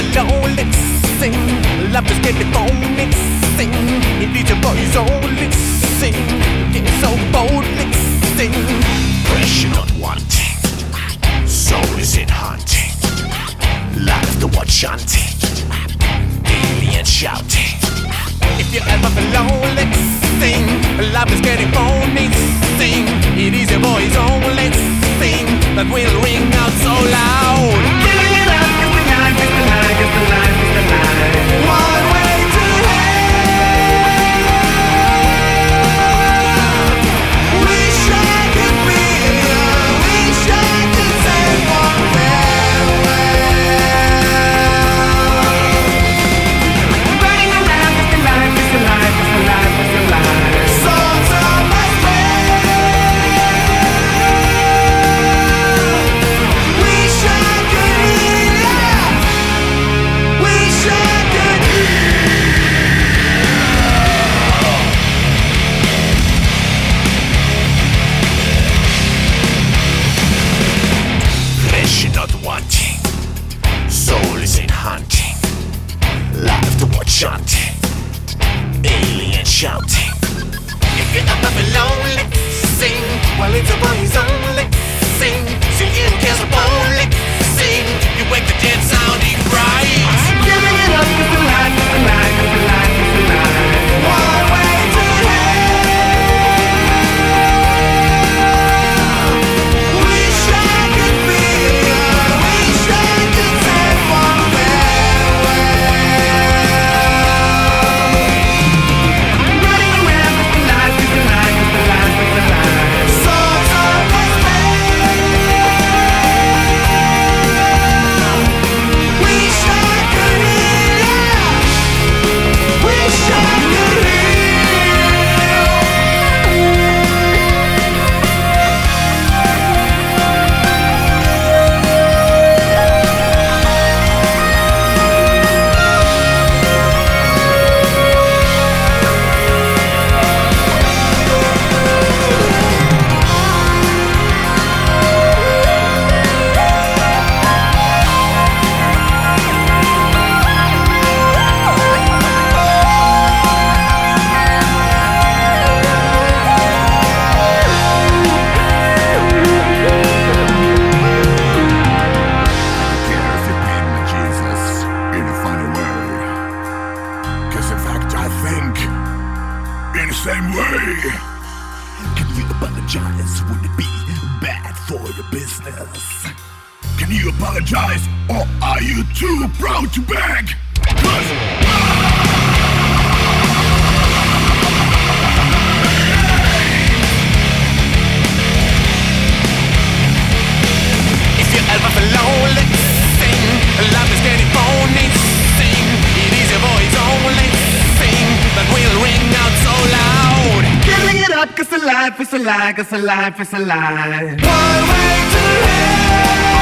a lonely sing. Love is getting phony sing. It needs your voice only sing. Get so boldly sing. Pressure not wanting, soul is in hunting. Life the one chanting, alien shouting. If you're ever lonely sing. Love is getting phony sing. It is your voice only sing that will ring out so loud. Giving it up, 'cause the life is the life, 'cause the life is the life. One way to hell. Wish I could be here. Wish I could say one farewell. Running around, 'cause the life is the life, 'cause the life is the life. Songs on my wish I could hear. Wish I could Pressure not wanting, soul is in hunting. Life the one chanting, alien shouting. if you're ever lonely, sing. While it's a voice only, sing. Sing in case of only, sing. You wake the dead sounding bright. Giving it up, 'cause the life is the life, 'cause the life is the life. One way to hell. Wish I could be here. Wish I could say one farewell. Running around, 'cause the life is the life, 'cause the life is the life. Songs on my wish I could hear. Wish I could hear. Care if you pain me, Jesus, in a funny way. 'Cause in fact I think in the same way. Can you apologize? Would it be bad for your business? Can you apologize, or are you too proud to beg? 'Cause If you're ever lonely, sing. Love is getting phony, sing. It is your voice only, sing that will ring out so loud. Giving it up, 'cause the life is a lie, 'cause the life is a lie. One way to hell.